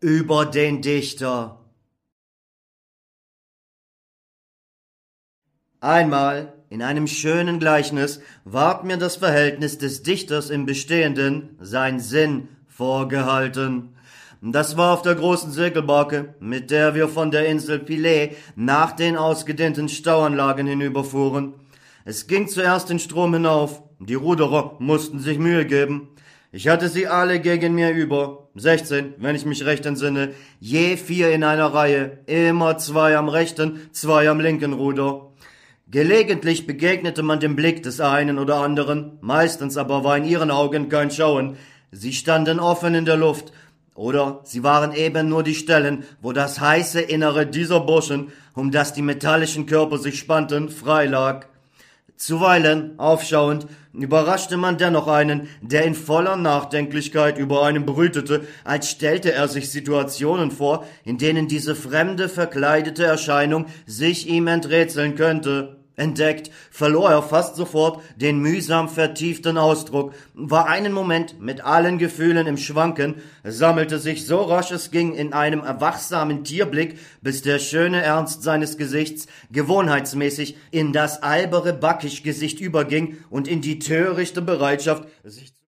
über den Dichter. Einmal in einem schönen Gleichnis ward mir das Verhältnis des Dichters im Bestehenden, sein Sinn, vorgehalten. Das war auf der großen Segelbarke, mit der wir von der Insel Philae nach den ausgedehnten Stauanlagen hinüberfuhren. Es ging zuerst den Strom hinauf, die Ruderer mussten sich Mühe geben. Ich hatte sie alle gegen mir über, 16, wenn ich mich recht entsinne, je 4 in einer Reihe, immer 2 am rechten, 2 am linken Ruder. Gelegentlich begegnete man dem Blick des einen oder anderen, meistens aber war in ihren Augen kein Schauen. Sie standen offen in der Luft, oder sie waren eben nur die Stellen, wo das heiße Innere dieser Burschen, um das die metallischen Körper sich spannten, frei lag. Zuweilen, aufschauend, überraschte man dennoch einen, der in voller Nachdenklichkeit über einen brütete, als stellte er sich Situationen vor, in denen diese fremde, verkleidete Erscheinung sich ihm enträtseln könnte. Entdeckt, verlor er fast sofort den mühsam vertieften Ausdruck, war einen Moment mit allen Gefühlen im Schwanken, sammelte sich so rasch es ging in einem wachsamen Tierblick, bis der schöne Ernst seines Gesichts gewohnheitsmäßig in das albere Backisch-Gesicht überging und in die törichte Bereitschaft, sich